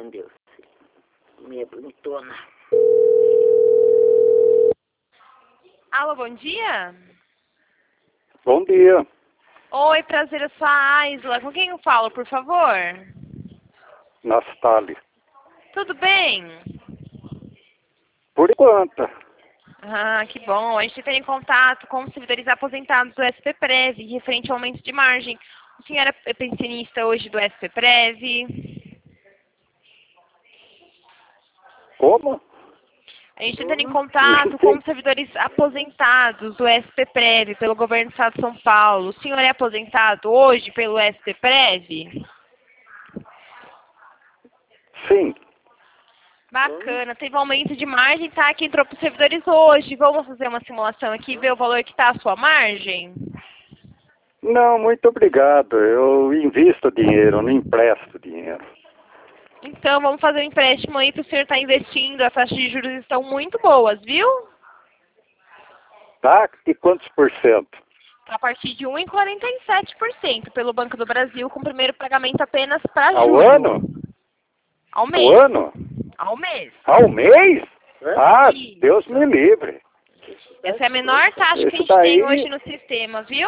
atendeu. Minha bonitona. Alô, bom dia? Bom dia. Oi, prazer, eu sou a Aisla. Com quem eu falo, por favor? Nastali. Tudo bem? Por enquanto. Ah, que bom. A gente tem em contato com os servidores aposentados do SPPrev, referente ao aumento de margem. O senhor é pensionista hoje do SPPrev? Como? A gente entra em contato com os servidores aposentados do SPPrev pelo governo do estado de São Paulo. O senhor é aposentado hoje pelo SPPrev? Sim. Bacana, teve um aumento de margem, tá? Que entrou para os servidores hoje. Vamos fazer uma simulação aqui e ver o valor que está a sua margem? Não, muito obrigado. Eu invisto dinheiro, eu não empresto dinheiro. Então, vamos fazer um empréstimo aí para o senhor estar investindo. As taxas de juros estão muito boas, viu? Tá? E quantos por cento? A partir de 1,47% pelo Banco do Brasil, com o primeiro pagamento apenas para Ao julho. ano? Ao Ao mês. ano? Ao mês. Ao mês? Ah, Isso. Deus me livre. Essa é a menor taxa que a Isso gente daí- tem hoje no sistema, viu?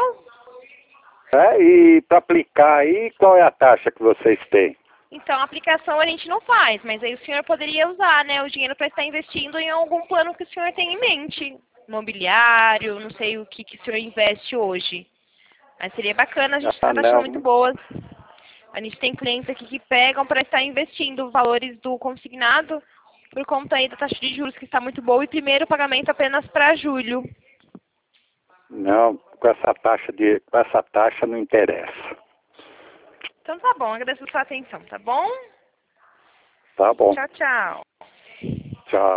E para aplicar aí, qual é a taxa que vocês têm? Então, a aplicação a gente não faz, mas aí o senhor poderia usar, né, o dinheiro para estar investindo em algum plano que o senhor tem em mente. Imobiliário, não sei o que o senhor investe hoje. Mas seria bacana, a gente está taxas não. muito boas. A gente tem clientes aqui que pegam para estar investindo valores do consignado por conta aí da taxa de juros que está muito boa e primeiro pagamento apenas para julho. Não, com essa taxa não interessa. Então tá bom, agradeço a sua atenção, tá bom? Tá bom. Tchau, tchau. Tchau.